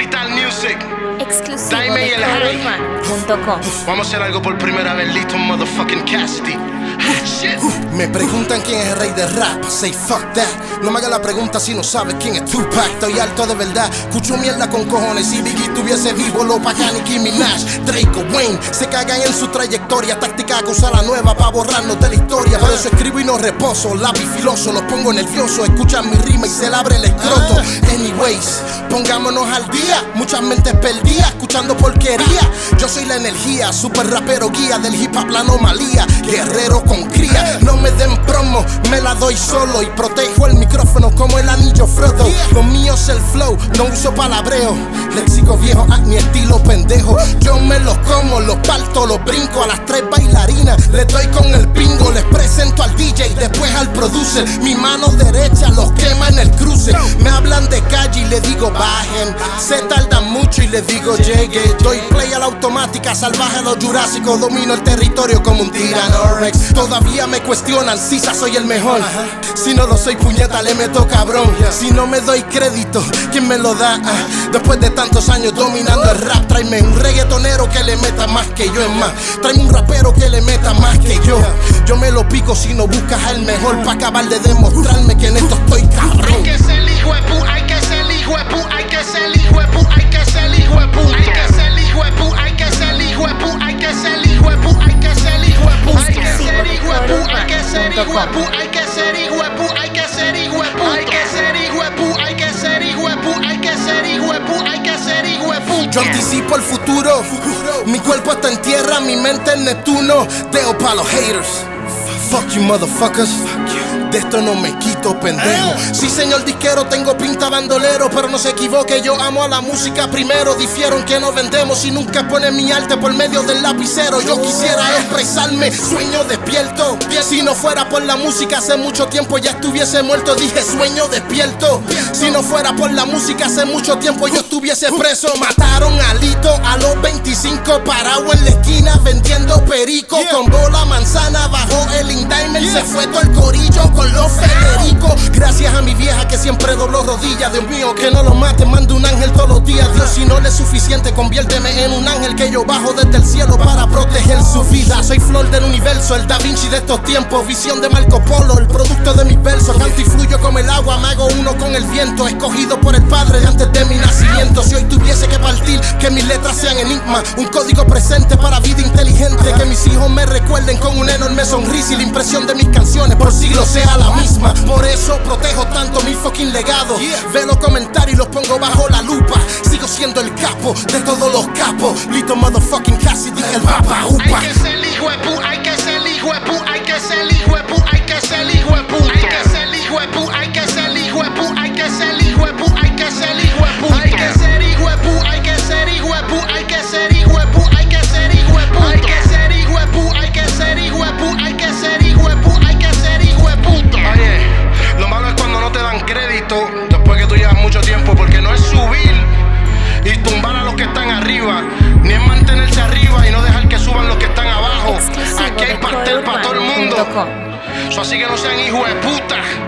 Digital Music. Exclusivo Daime y de el Harry. CodeUrbano.com. Vamos a hacer algo por primera vez, listo, motherfucking Cassidy. Shit. Me preguntan quién es el rey del rap, say fuck that. No me hagas la pregunta si no sabes quién es Tupac. Estoy alto de verdad, escucho mierda con cojones. Si Biggie estuviese vivo, lo pagan Nicki Minaj, Drake o Wayne se cagan en su trayectoria. Táctica que usa la nueva pa' borrarnos de la historia. Por eso escribo y no reposo, lápiz filoso. Los pongo nerviosos, escuchan mi rima y se le abre el escroto. Anyways, pongámonos al día. Muchas mentes perdidas, escuchando porquería. Yo soy la energía, super rapero guía del hip hop, la anomalía. Guerrero con cría, no me den promo, me la doy solo y protejo el micrófono como el anillo Frodo. Lo mío es el flow, no uso palabreo. Léxico viejo, mi estilo pendejo. Yo me los como, los parto, los brinco. A las 3 bailarinas les doy con el pingo. Les presento al DJ, después al producer. Mi mano derecha los quema en el cruce. Me hablan de calle y le digo bajen. Se tardan mucho y les digo llegue. Doy play a la automática, salvaje a lo jurásico. Domino el territorio como un Tyrannorex. Todavía me cuestionan si soy el mejor. Si no lo soy, puñeta, le meto cabrón. Si no me doy crédito, ¿quién me lo da? Después de tantos años dominando el rap, tráeme un reggaetonero que le meta más que yo. Es más, tráeme un rapero que le meta más que yo. Yo me lo pico si no buscas al mejor, pa' acabar de demostrarme que en esto estoy cabrón. Hay que ser hijo de pu, hay que ser hijo de pu, hay que ser hijo de pu, hay que ser hijo de pu, hay que ser hijo de pu, hay que ser hijo de pu, hay que ser hijo de pu, hay que ser hijo de pu, hay que ser hijo de pu, hay que ser hijo de pu, hay que ser hijo de pu, hay que ser hijo de pu, hay que ser hijo de pu, hay que ser hijo de pu, hay que ser hijo de pu, hay que ser hijo de pu. Yo anticipo el futuro, mi cuerpo está en tierra, mi mente en Neptuno. Deo pa' los haters. Fuck you motherfuckers. De esto no me quito, pendejo. Sí, señor disquero, tengo pinta bandolero, pero no se equivoque, yo amo a la música primero. Difieron que no vendemos y nunca ponen mi arte por medio del lapicero. Yo quisiera expresarme, sueño despierto. Si no fuera por la música, hace mucho tiempo ya estuviese muerto. Dije sueño despierto. Si no fuera por la música, hace mucho tiempo yo estuviese preso. Mataron a Lito a los 25, parado en la esquina vendiendo perico. Con bola manzana bajó el indictment, se fue todo el corillo con los Federico. Gracias a mi vieja que siempre dobló rodillas. Dios mío, que no lo mate, mando un ángel todos los días. Dios, si no le es suficiente, conviérteme en un ángel que yo bajo desde el cielo para proteger su vida. Soy flor del universo, el Da Vinci de estos tiempos. Visión de Marco Polo, el producto de mis versos. Canto y fluyo como el agua, me hago uno con el viento. Escogido por el Padre antes de mi nacimiento. Si hoy tuviese que partir, que mis letras sean enigma, un código presente para vida inteligente. Que mis hijos me recuerden con una enorme sonrisa y la impresión de mis canciones por siglos sea la misma. Por eso protejo tanto mi fucking legado. Ve los comentarios y los pongo bajo la lupa. Sigo siendo el capo de todos los capos. Lito motherfucking Cassidy, el papa upa. Hay que ser hijo de pu, hay que ser hijo de pu, hay que ser hijo de pu, hay que ser hijo de pu, hay que ser hijo de pu, hay que ser hijo de pu, hay que ser hijo de pu, hay que ser hijo de pu, hay que ser hijo de pu, hay que ser hijo de pu, hay que ser hijo de pu, hay que ser hijo de pu, hay que ser hijo de pu, hay que ser hijo de pu, hay que ser hijo de pu, hay que ser hijo de puta. Oye, lo malo es cuando no te dan crédito después que tú llevas mucho tiempo, porque no es subir y tumbar a los que están arriba, ni es mantenerse arriba y no dejar que suban los que están abajo. Exclusivo Aquí hay de pastel para todo el mundo. CodeUrbano.com. Así que no sean hijos de puta.